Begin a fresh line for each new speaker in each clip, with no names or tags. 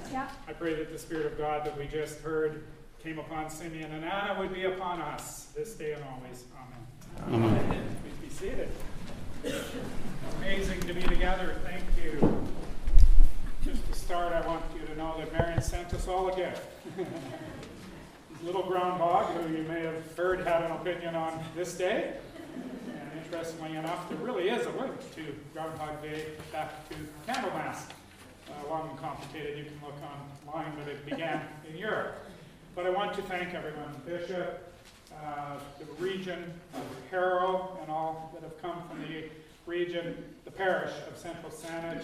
Yeah.
I pray that the Spirit of God that we just heard came upon Simeon and Anna would be upon us this day and always. Amen.
Amen.
Please be seated. Amazing to be together. Thank you. Just to start, I want you to know that Marion sent us all a gift. Little groundhog, who you may have heard had an opinion on this day. And interestingly enough, there really is a link to Groundhog Day back to Candlemas. Long and complicated, you can look online, but it began in Europe. But I want to thank everyone, the bishop, the region of Harrow, and all that have come from the region, the parish of Central Saanich,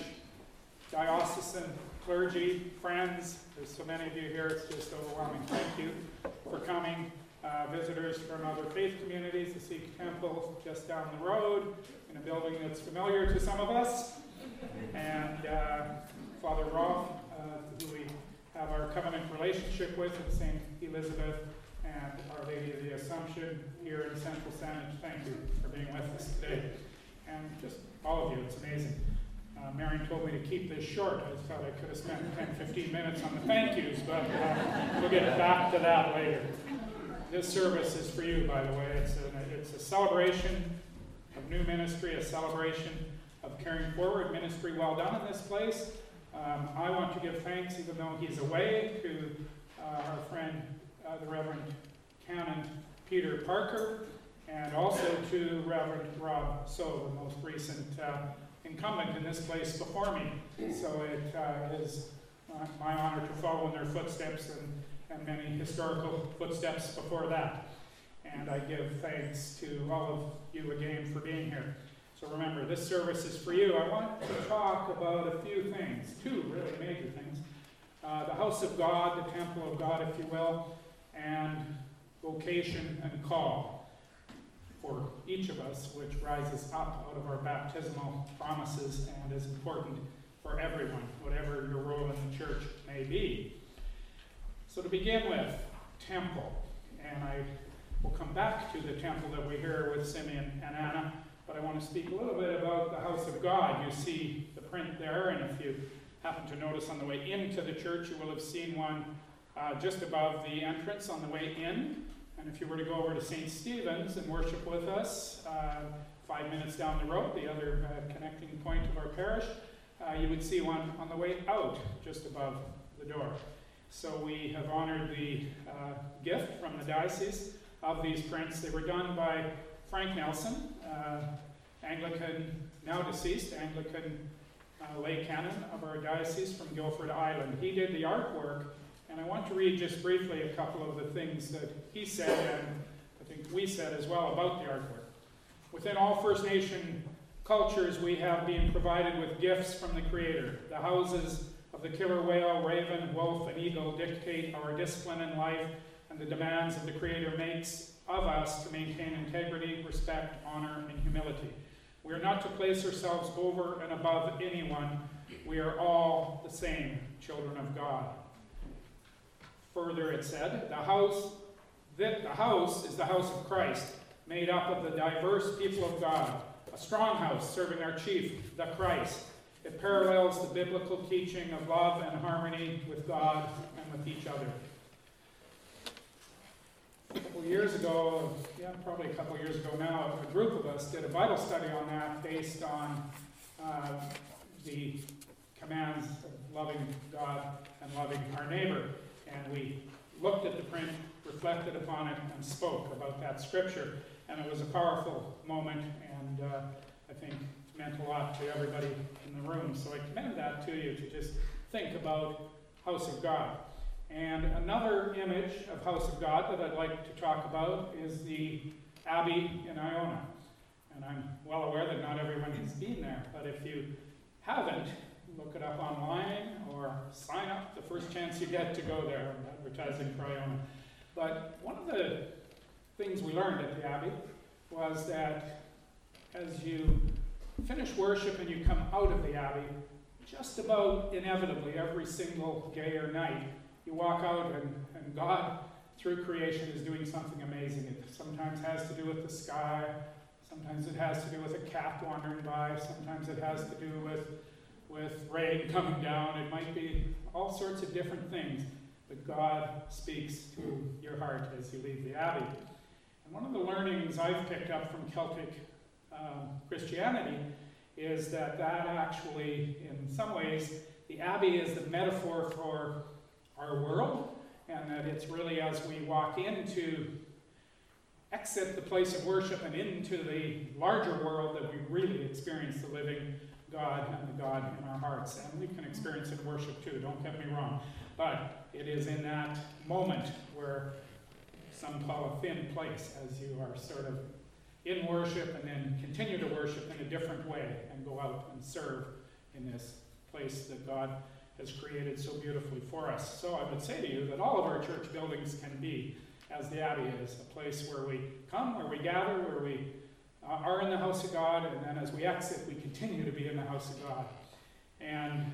diocesan clergy, friends. There's so many of you here, it's just overwhelming. Thank you for coming. Visitors from other faith communities, the Sikh temple just down the road, in a building that's familiar to some of us. And Father Rolf, who we have our covenant relationship with at St. Elizabeth, and Our Lady of the Assumption here in Central Saanich. Thank you for being with us today. And just all of you, it's amazing. Marion told me to keep this short. I thought I could have spent 10-15 minutes on the thank yous, but we'll get back to that later. This service is for you, by the way. It's a celebration of new ministry, a celebration of carrying forward ministry well done in this place. I want to give thanks, even though he's away, to our friend, the Reverend Canon Peter Parker, and also to Reverend Rob So, the most recent incumbent in this place before me. So it is my honor to follow in their footsteps and many historical footsteps before that. And I give thanks to all of you again for being here. So remember, this service is for you. I want to talk about a few things, two really major things. The house of God, the temple of God, if you will, and vocation and call for each of us, which rises up out of our baptismal promises and is important for everyone, whatever your role in the church may be. So to begin with, temple. And I will come back to the temple that we hear with Simeon and Anna, but I want to speak a little bit about the house of God. You see the print there, and if you happen to notice on the way into the church, you will have seen one just above the entrance on the way in. And if you were to go over to St. Stephen's and worship with us 5 minutes down the road, the other connecting point of our parish, you would see one on the way out just above the door. So we have honored the gift from the diocese of these prints. They were done by Frank Nelson, Anglican, now deceased, Anglican lay canon of our diocese from Guilford Island. He did the artwork, and I want to read just briefly a couple of the things that he said, and I think we said as well about the artwork. Within all First Nation cultures, we have been provided with gifts from the Creator. The houses of the killer whale, raven, wolf, and eagle dictate our discipline in life and the demands of the Creator makes of us to maintain integrity, respect, honor, and humility. We are not to place ourselves over and above anyone. We are all the same children of God. Further, it said, the house is the house of Christ, made up of the diverse people of God, a strong house serving our chief, the Christ. It parallels the biblical teaching of love and harmony with God and with each other. A couple years ago, probably a couple years ago now, a group of us did a Bible study on that based on the commands of loving God and loving our neighbor. And we looked at the print, reflected upon it, and spoke about that scripture. And it was a powerful moment, and I think meant a lot to everybody in the room. So I commend that to you, to just think about house of God. And another image of house of God that I'd like to talk about is the Abbey in Iona. And I'm well aware that not everyone has been there, but if you haven't, look it up online or sign up the first chance you get to go there. I'm advertising for Iona. But one of the things we learned at the Abbey was that as you finish worship and you come out of the Abbey, just about inevitably every single day or night, you walk out and God, through creation, is doing something amazing. It sometimes has to do with the sky, sometimes it has to do with a cat wandering by, sometimes it has to do with with rain coming down. It might be all sorts of different things. But God speaks to your heart as you leave the Abbey. And one of the learnings I've picked up from Celtic Christianity is that actually, in some ways, the Abbey is the metaphor for our world, and that it's really as we walk into, exit the place of worship and into the larger world that we really experience the living God and the God in our hearts. And we can experience it in worship too, don't get me wrong. But it is in that moment where some call a thin place, as you are sort of in worship and then continue to worship in a different way and go out and serve in this place that God has created so beautifully for us. So I would say to you that all of our church buildings can be, as the Abbey is, a place where we come, where we gather, where we are in the house of God, and then as we exit, we continue to be in the house of God. And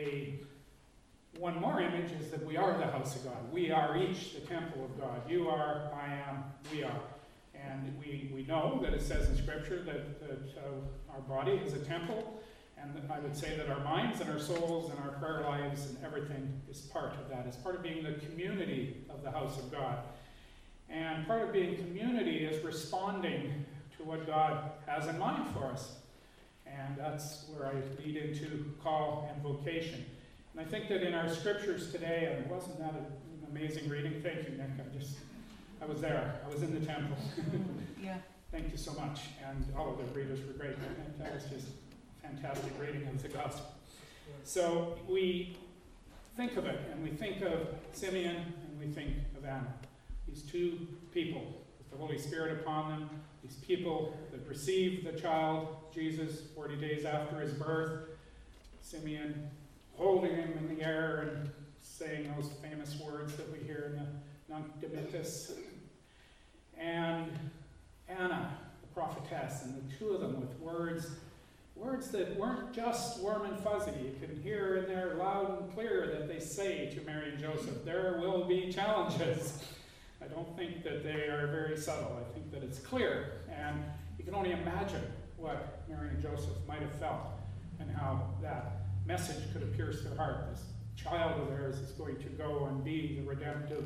one more image is that we are the house of God. We are each the temple of God. You are, I am, we are. And we know that it says in Scripture that our body is a temple, and I would say that our minds and our souls and our prayer lives and everything is part of that. It's part of being the community of the house of God. And part of being community is responding to what God has in mind for us. And that's where I lead into call and vocation. And I think that in our scriptures today, and wasn't that an amazing reading? Thank you, Nick. I was there. I was in the temple.
Yeah.
Thank you so much. And all of the readers were great. I think that was just a fantastic reading of the gospel. So we think of it, and we think of Simeon, and we think of Anna. These two people with the Holy Spirit upon them, these people that received the child, Jesus, 40 days after his birth. Simeon holding him in the air and saying those famous words that we hear in the Nunc Dimittis. And Anna, the prophetess, and the two of them with words that weren't just warm and fuzzy. You can hear in there loud and clear that they say to Mary and Joseph, there will be challenges. I don't think that they are very subtle. I think that it's clear. And you can only imagine what Mary and Joseph might have felt and how that message could have pierced their heart. This child of theirs is going to go and be the redemptive,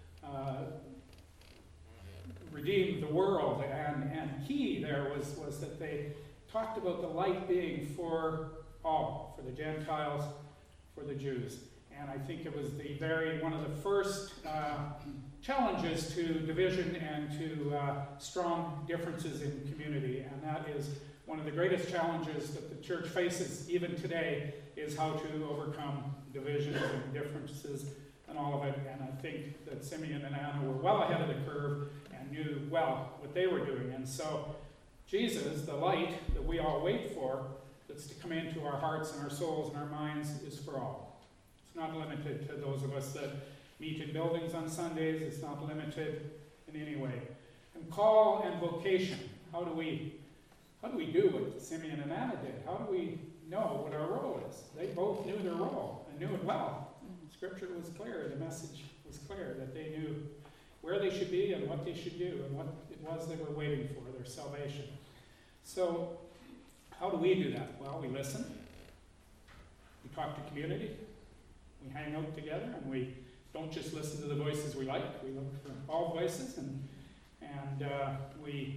redeem the world. And key there was that they talked about the light being for all, for the Gentiles, for the Jews. And I think it was one of the first challenges to division and to strong differences in community. And that is one of the greatest challenges that the church faces even today, is how to overcome divisions and differences and all of it. And I think that Simeon and Anna were well ahead of the curve and knew well what they were doing. And so Jesus, the light that we all wait for, that's to come into our hearts and our souls and our minds, is for all. It's not limited to those of us that meet in buildings on Sundays. It's not limited in any way. And call and vocation. How do we do what Simeon and Anna did? How do we know what our role is? They both knew their role and knew it well. Scripture was clear. The message was clear that they knew where they should be and what they should do and what it was they were waiting for, their salvation. So how do we do that? Well, we listen. We talk to community. We hang out together, and we don't just listen to the voices we like. We look for all voices, and we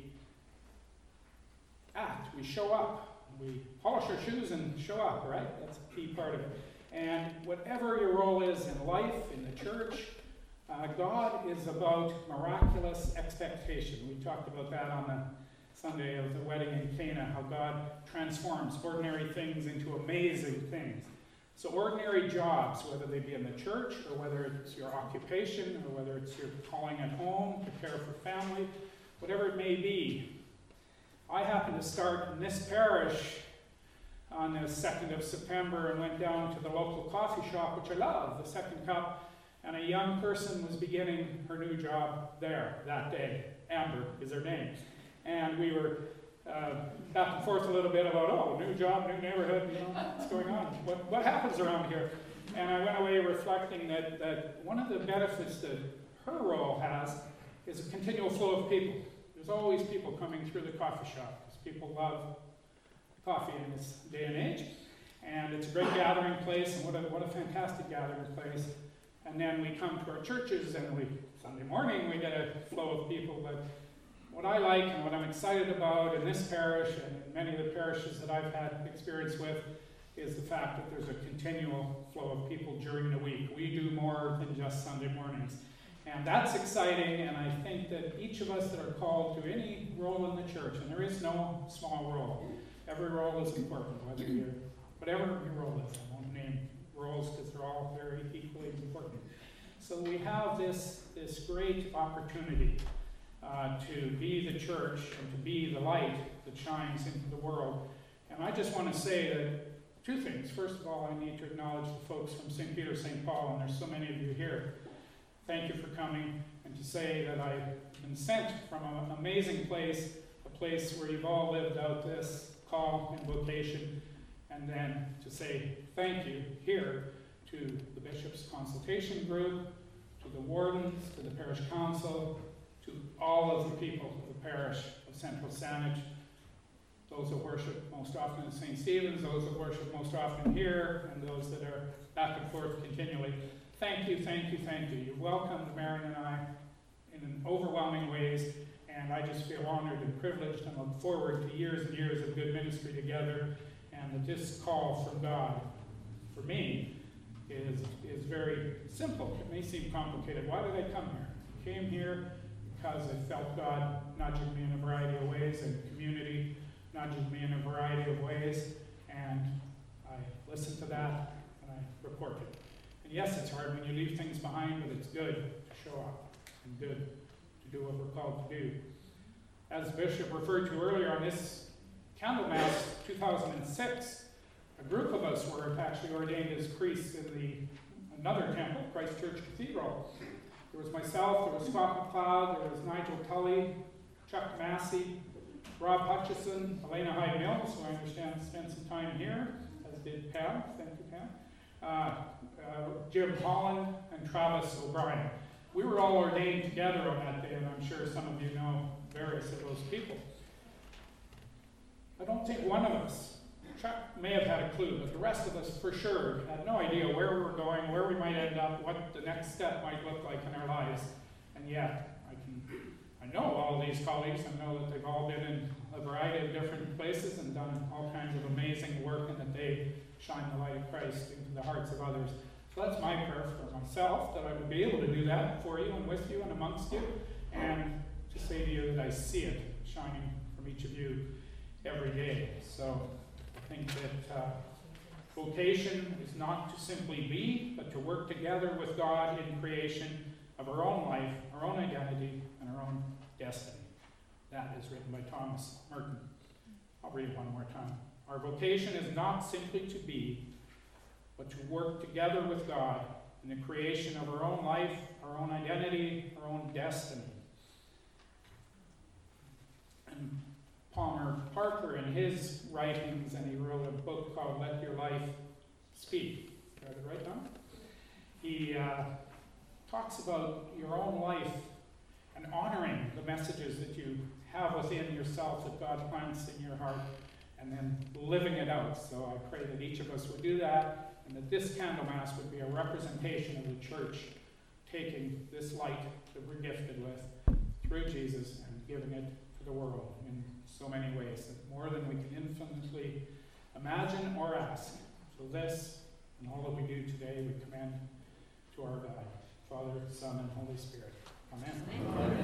act. We show up. We polish our shoes and show up, right? That's a key part of it. And whatever your role is in life, in the church, God is about miraculous expectation. We talked about that on the Sunday of the wedding in Cana, how God transforms ordinary things into amazing things. So ordinary jobs, whether they be in the church, or whether it's your occupation, or whether it's your calling at home to care for family, whatever it may be. I happened to start in this parish on the 2nd of September and went down to the local coffee shop, which I love, the Second Cup, and a young person was beginning her new job there that day. Amber is her name. And we were back and forth a little bit about, new job, new neighborhood, what's going on? What happens around here? And I went away reflecting that one of the benefits that her role has is a continual flow of people. There's always people coming through the coffee shop, because people love coffee in this day and age. And it's a great gathering place, and what a fantastic gathering place. And then we come to our churches, and Sunday morning we get a flow of people. But what I like and what I'm excited about in this parish and in many of the parishes that I've had experience with is the fact that there's a continual flow of people during the week. We do more than just Sunday mornings. And that's exciting, and I think that each of us that are called to any role in the church, and there is no small role, every role is important, whatever your role is. I won't name roles because they're all very equally important. So we have this great opportunity to be the church and to be the light that shines into the world. And I just want to say that two things. First of all, I need to acknowledge the folks from St. Peter, St. Paul, and there's so many of you here. Thank you for coming, and to say that I've been sent from an amazing place, a place where you've all lived out this call and vocation, and then to say thank you here to the Bishop's Consultation Group, to the wardens, to the parish council, to all of the people of the parish of Central Saanich, those that worship most often at St. Stephen's, those that worship most often here, and those that are back and forth continually. Thank you, thank you, thank you. You've welcomed Marion and I in overwhelming ways, and I just feel honored and privileged and look forward to years and years of good ministry together, and that this call from God, for me, is very simple. It may seem complicated. Why did I come here? I came here because I felt God nudging me in a variety of ways, and community nudging me in a variety of ways, and I listened to that, and I reported. And yes, it's hard when you leave things behind, but it's good to show up and good to do what we're called to do. As the Bishop referred to earlier, on this Candlemas 2006, a group of us were actually ordained as priests in another temple, Christ Church Cathedral. There was myself, there was Scott McLeod, there was Nigel Tully, Chuck Massey, Rob Hutchison, Elena Hyde Mills, who I understand spent some time here, as did Pam. Thank you, Pam. Jim Holland, and Travis O'Brien. We were all ordained together on that day, and I'm sure some of you know various of those people. I don't think one of us, Chuck may have had a clue, but the rest of us for sure had no idea where we were going, where we might end up, what the next step might look like in our lives. And yet, I know all of these colleagues, and know that they've all been in a variety of different places and done all kinds of amazing work, and that they shine the light of Christ into the hearts of others. So that's my prayer for myself, that I would be able to do that for you and with you and amongst you, and to say to you that I see it shining from each of you every day. So I think that vocation is not to simply be, but to work together with God in creation of our own life, our own identity, and our own destiny. That is written by Thomas Merton. I'll read it one more time. Our vocation is not simply to be, but to work together with God in the creation of our own life, our own identity, our own destiny. And Palmer Parker, in his writings, and he wrote a book called Let Your Life Speak. Got it right now? He talks about your own life and honoring the messages that you have within yourself that God plants in your heart, and then living it out. So I pray that each of us would do that, and that this Candlemas would be a representation of the church taking this light that we're gifted with through Jesus and giving it to the world in so many ways, that more than we can infinitely imagine or ask. So this and all that we do today, we commend to our God, Father, Son, and Holy Spirit. Amen.